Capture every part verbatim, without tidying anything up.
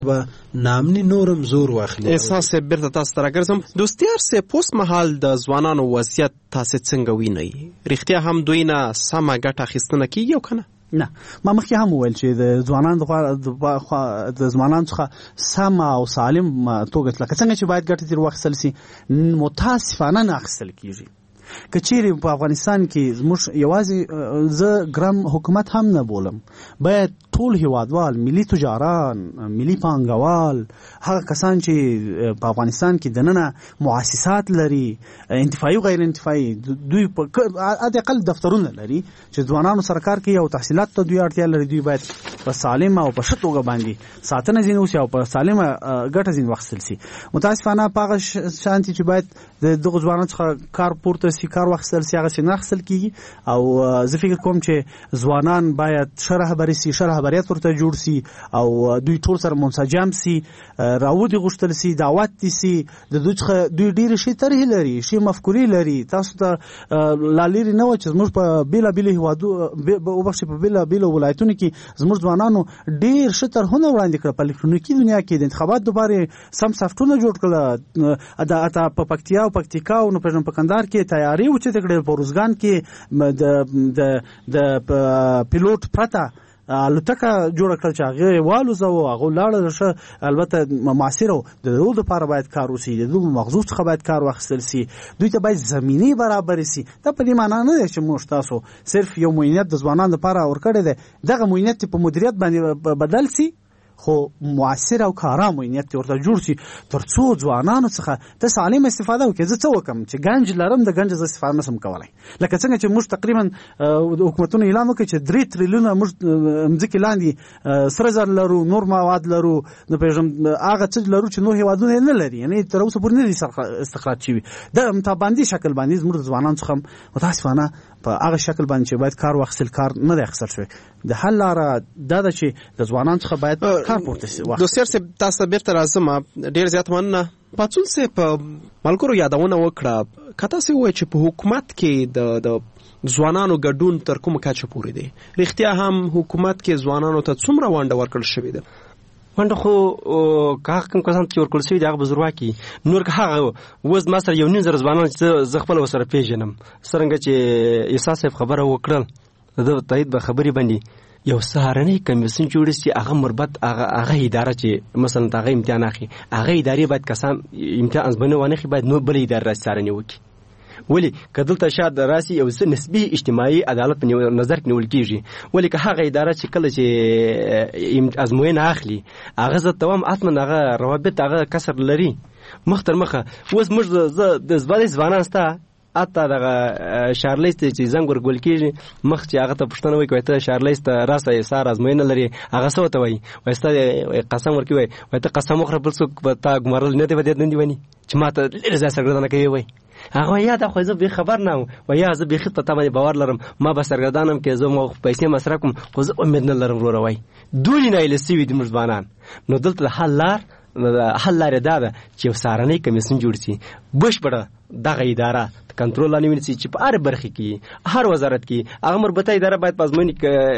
به نامني نورم زور واخلي. احساس بیرته تاسو ته راګرځم. دوستیار سه پوس مهال د ځوانانو وضعیت تاسو څنګه وینئ؟ رښتیا هم دوی نه سمه ګټه اخیستنه کیږي او کنه؟ نه، ما مخکې هم وویل چې د ځوانانو د ځوانانو څخه سم او سالم توګه لکه څنګه چې باید ګټه ترې واخیستل سي، متاسفانه نه اخیستل کیږي. که چیرې په افغانستان کې زموږ یوازې زه ګرم حکومت هم نه بولم، باید ټول هیوادوال، ملي تجاران، ملي پانګوال، هغه کسان چې په افغانستان کې دننه مؤسسات لري، انتفاعي او غیر انتفاعي، دوی په حداقل دفترونه لري چې ځوانانو سره کار کوي او تحصیلات ته دوی اړتیا لري، دوی باید په سالمه او په ښه توګه باندې ساتنه ځینې وشي او په سالمه ګټه ځینې واخیستل سي. متاسفانه په هغه شانتي چې باید د دغو ځوانانو څخه کار پورته سي، کار واخیستل سي، هغسې نه اخیستل کېږي. او زه فکر کوم چې ځوانان باید ښه رهبري سي، ښه رهبریت ورته جوړ سي او دوی ټول سره منسجم سي، راودې غوښتل سي، دعوت دي سي. د دوی څخه دوی ډېرې ښې طرحې لري، ښې مفکورې لري. تاسو ته لا لرې نه وه چې زموږ په بېلابېلو هېوادو وبخښئ په بېلابېلو ولایتونو کې زموږ ځوانانو ډېر ښه طرحونه وړاندې کړه. په الکترونیکي دنیا کې د انتخاباتو دپاره سم سافټونه جوړ کړه. حتی په پکتیا او پکتیکا او نو پېژنم په کندهار کې تیاري اوچتې کړې. په روزګان کې د د پیلوټ پرته الوتکه جوړه کړل چې هغه والوزوه، هغه ولاړه ښه. البته معاصر و د دغو دپاره باید کار وشي، د دغو مغزو څخه باید کار واخیستل سي، دوی ته باید زمینې برابرې سي. دا په دې معنا نه دی چې موږ تاسو صرف یو معینیت د ځوانانو دپاره ورکړی دی، دغه معینیت په مدیریت باندې بدل سي، خو مؤثر او کارا معینیت ورته جوړ سي تر څو ځوانانو څخه ته سالم استفاده وکړي. زه څه وکړم چې ګنج لرم، د ګنج زه استفاده نشم کولی. لکه څنګه چې موږ تقریبا حکومتونو اعلان وکړي چې درې تریلیونه موږ مځکې لاندې سره زر لرو، نور مواد لرو، نو پېژنم هغه څه لرو چې نور هېوادونه یې نه لري، یعنې تر اوسه پورې نه دي استخراج شوي. د متابندي شکل باندې زموږ د ځوانانو څخه متاسفانه په هغه شکل باندې چې باید کار واخیستل کار نه دی اخیستل شوی. د حل لاره دا ده چې د ځوانانو څخه باید کار پورته شي. دوستیار صاحب تاسو بیرته راځم، ډېر زیات مننه. پاڅون صاحب په ملګرو یادونه وکړه، که تاسو ووایئ چې په حکومت کې د د ځوانانو ګډون تر کومه کچه پورې دی؟ رښتیا هم حکومت کې ځوانانو ته څومره ونډه ورکړل شوې ده؟ ونډه خو که هغه کوم کسان چې ورکړل شوي دي هغه به زورواکي، نور که هغه اوس ما سره یو نیم زره ځوانان چې زه خپله ورسره پېژنم، څرنګه چې عیسی صاحب خبره وکړل د ده تایید به خبرې باندې یو سهارنی کمیسیون جوړ شي، هغه مربوط هغه هغه اداره چې مثلا هغه امتحان اخلي، هغه ادارې باید کسان امتحان ازمنه وانه خي باید نو بل اداره را سارنی وکړي. ولی که دلته شاید راسي یو څه نسبي اجتماعي عدالت په نظر کې نیول کېږي، ولی که هغه اداره چې کله چې ازموینه اخلي هغه زه توام اصلا هغه روابط هغه کسر لري مخ تر مخه. اوس موږ د زبالې ځوانان سته اته دغه شارلیست چې زنګ ورګول کېږي، مخ چې هغه ته پوښتنه وکړي وایي ته شارلیست راسه یې سار ازموینه لري، هغه څه ورته وایي؟ وایي ستا قسم ورکوي، وایي وایي ته قسم وخوره بل څوک به تا ګمارل نه دی به دې نه دي وني چې ما ته لرې ځای سرګردانه کوي. وایي هغه وایي یا دا خو زه بې خبر نه وم، وایي یا زه بیخي په تا باندې باور لرم، ما به سرګردانم کې زه ما پیسې مصرف کړم خو زه امید نه لرم وروره. وایي دوی نایله سوي دي موږ ځوانان. نو دلته د حل لار حل لارې دا ده چې یو سهارنی کمیسیون جوړ شي، بشپړه دغه اداره کنټرول لاندې ونیسي چې په هر برخه کې هر وزارت کې هغه مربوطه اداره باید په ازموینې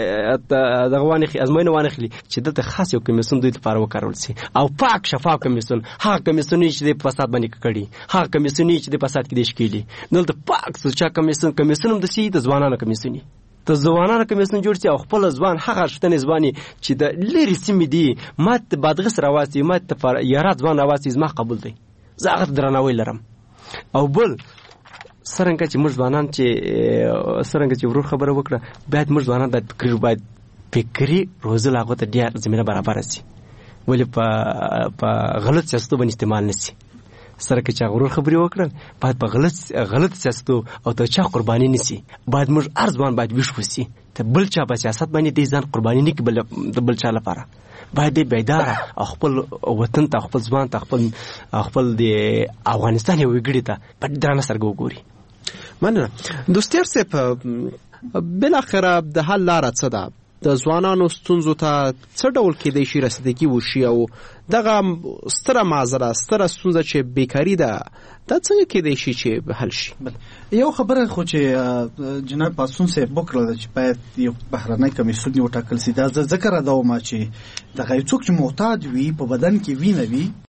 دغه وانخلي ازموینه وانخلي چې دلته خاص یو کمیسیون دوی لپاره وکارول شي او پاک شفاف کمیسیون، هغه کمیسیون چې د فساد باندې کړي، هغه کمیسیون چې د فساد کې د شکیلي دلته پاک سوچا کمیسیون کمیسیون د سي د ځوانانو کمیسیون ته ځوانانو کمیسیون جوړ شي او خپل ځوان هغه شتنې ځواني چې د لری سیمې دي مات بادغس راواسي مات یارات ځوان راواسي زما قبول دی، زه هغه درناوی لرم. او بل څرنګه چې موږ ځوانان چې څرنګه چې ورور خبره وکړه باید موږ ځوانان باید فکري باید فکري روزل هغه ته ډېر زمینه برابر شي، ولې په په غلط سیاستو باندې استعمال نشي. سره چې غرور خبري وکړل باید په غلط غلط سیاستو او ته چا قرباني نشي، باید موږ ارزوان باید وښ وسی ته بل چا په سیاست باندې دې ځان قرباني نه کی بل بل چا لپاره باید دې بیدار او خپل وطن ته خپل ځوان ته خپل خپل د افغانستان یو وګړي ته په درانه سرګو ګوري. مننه دوستیار صاحب، بل اخر د حل لار څه ده؟ د ځوانانو ستونزو ته څه ډول کېدای شي رسیدګي وشي او دغه ستره معضله ستره ستونزه چې بیکاري ده دا څنګه کېدای شي چې حل شي؟ یو خبره خو چې جناب پاسون صاحب وکړه چې باید یو بهرنی کمیسیون وټاکل شي. دا ذکر اداوم چې دغه څوک چې معتاد وي په بدن کې وینه وي